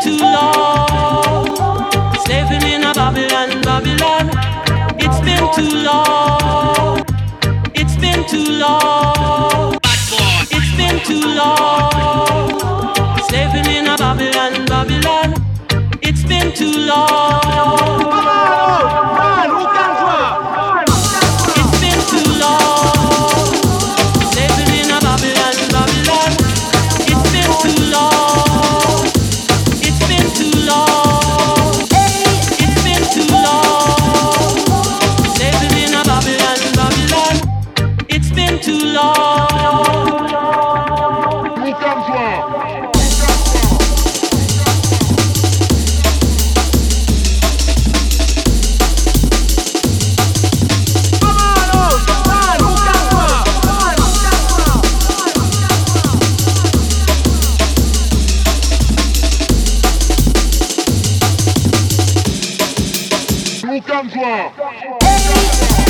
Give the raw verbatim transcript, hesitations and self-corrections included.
too long, slaving in a Babylon, Babylon. It's been too long. It's been too long. It's been too long, slaving in a Babylon, Babylon. It's been too long. It's been too long, slaving in a Babylon, Babylon. It's been too long. It's been too long. It's been too long, slaving in a Babylon, Babylon. It's been too long. Calme-toi.